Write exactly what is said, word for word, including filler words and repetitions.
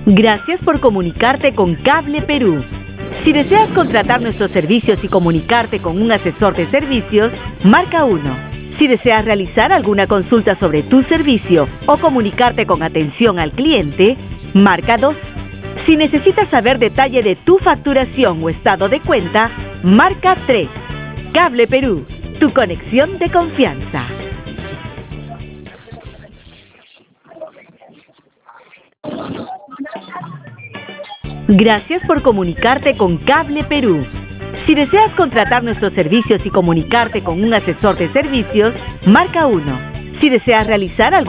Gracias por comunicarte con Cable Perú. Si deseas contratar nuestros servicios y comunicarte con un asesor de servicios, marca uno. Si deseas realizar alguna consulta sobre tu servicio o comunicarte con atención al cliente, marca dos. Si necesitas saber detalle de tu facturación o estado de cuenta, marca tres. Cable Perú, tu conexión de confianza. Gracias por comunicarte con Cable Perú. Si deseas contratar nuestros servicios y comunicarte con un asesor de servicios, marca uno. Si deseas realizar algo